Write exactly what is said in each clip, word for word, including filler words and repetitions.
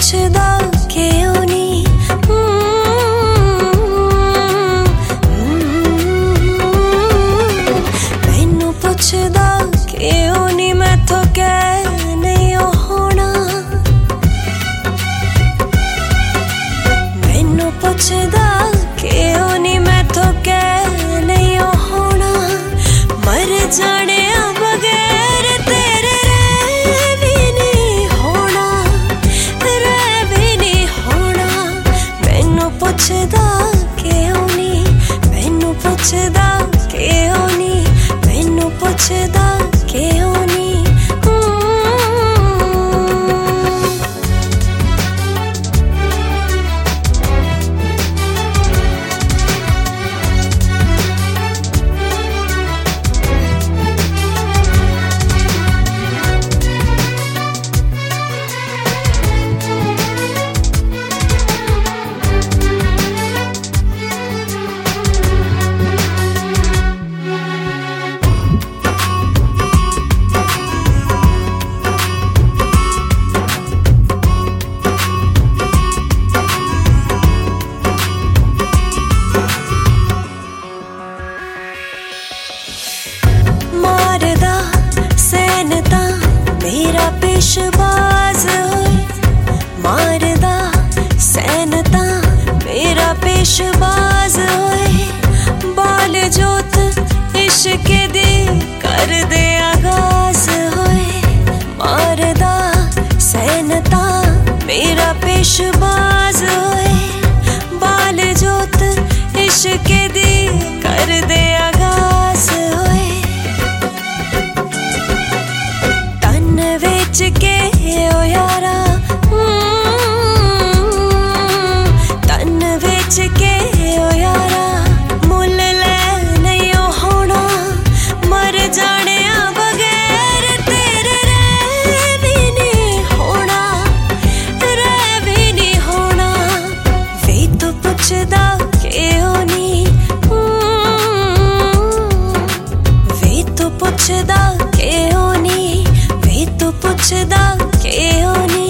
पुछदा क्यों नी मैनू पुछदा क्यों नी मैं तो कह नहीं होना मैनू पुछदा क्यों नी मैं तो कह नहीं होना मर जाने बगैर तेरे रह भी नहीं होना रह भी नहीं होना मैनू पुछदा क्यों नी मैनू पुछदा क्यों नी मैनू पुछदा क्यों नी मेरा पेशबाज मारदा सैनता मेरा पेशबाज बाल जोत इश्क दी कर दे आगाज होए मारदा सैनता मेरा पेशबाज बाल जोत इश्क दी कर दे आगाज होए बेच के ओ यारा तन बेच के ओ यारा मुल ले नहीं होना मर जाने बगैर तेरे रह भी नहीं होना रह भी नहीं होना वे तो पुछदा क्यों नी वे तो पुछदा क्यों नी तू पुछदा क्यों नी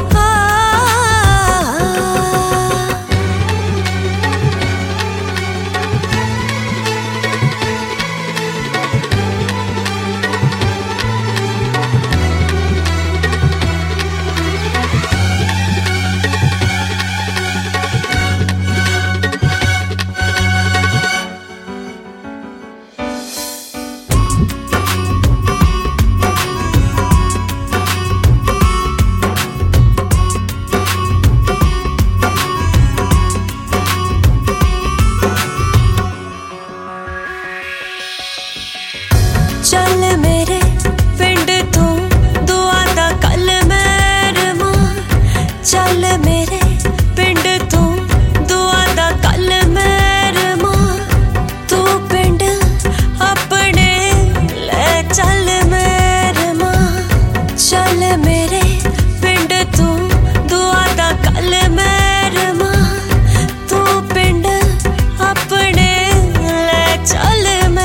चल मेरे पिंड तू दुआ दा कल मैरमा चल मेरे पिंड तू दुआ दा कल मैरमा तू पिंड अपने ले चल मैरमा चल मेरे पिंड तू दुआ दा कल मैरमा तू पिंड अपने ले चल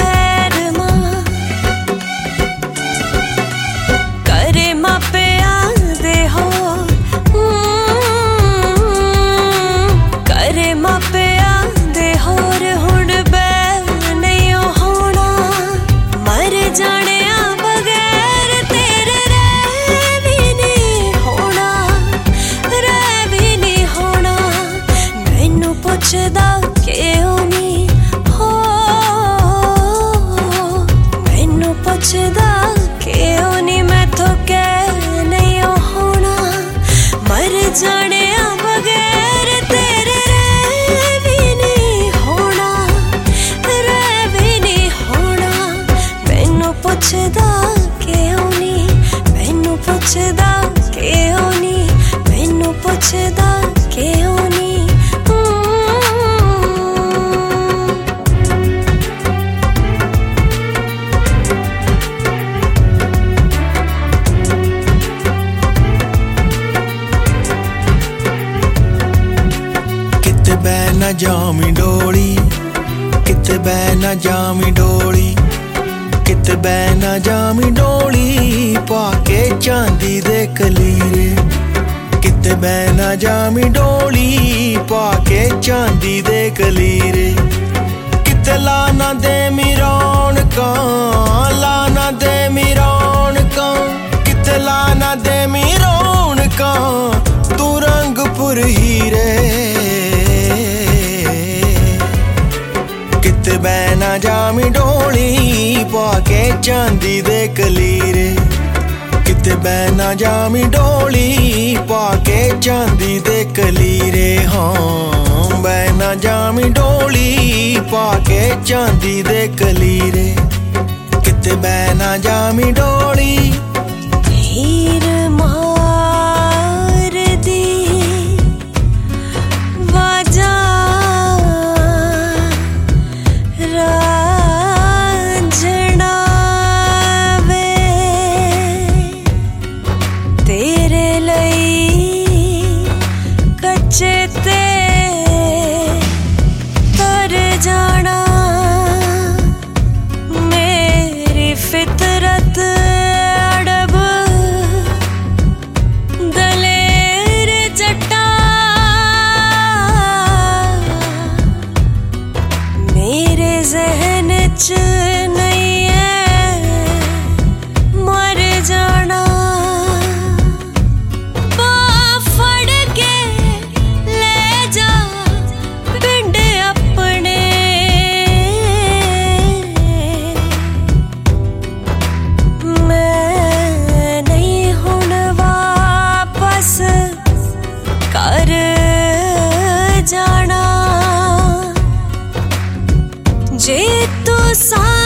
पुछदा क्यों नी हो मैनू पुछदा क्यों नी मैं तो कह नहीं होना मर जाने बगैर तेरे रह भी नहीं होना रह भी नहीं होना मैनू पुछदा क्यों नी मैनू पुछदा क्यों नी मैनू पुछदा क्यों नी ना जामी डोली किते बै ना जामी डोली किते बै ना जामी डोली पाके चांदी दे कलीरे किते ਬਹਿ ਨਾ ਜਾਵੀਂ ਡੋਲੀ ਪਾ ਕੇ ਚਾਂਦੀ ਦੇ ਕਲੀਰੇ ਕਿਤੇ ਲਾ ਨਾ ਦੇਵੀਂ ਰੌਣਕਾਂ ਲਾ ਨਾ ਦੇਵੀਂ ਰੌਣਕਾਂ ਕਿਤੇ ਲਾ ਨਾ ਦੇਵੀਂ ਰੌਣਕਾਂ ਤੂੰ ਰੰਗਪੁਰ ਹੀਰੇ ਕਿਤੇ ਬਹਿ ਨਾ ਜਾਵੀਂ ਡੋਲੀ ਪਾ ਕੇ ਚਾਂਦੀ ਦੇ ਕਲੀਰੇ ਕਿਤੇ ਬਹਿ ਨਾ ਜਾਵੀਂ ਡੋਲੀ ਪਾ ਕੇ ਚਾਂਦੀ ਦੇ ਕਲੀਰੇ ਹਾਂ ਬਹਿ ਨਾ ਜਾਵੀਂ ਡੋਲੀ ਪਾ ਕੇ ਚਾਂਦੀ ਦੇ ਕਲੀਰੇ ਕਿਤੇ ਬਹਿ ਨਾ ਜਾਵੀਂ ਡੋਲੀ ਹੀਰ नहीं है मर जाना फड़ के ले जा पिंड अपने मैं नहीं हुण वापस कर जाना जे तू सा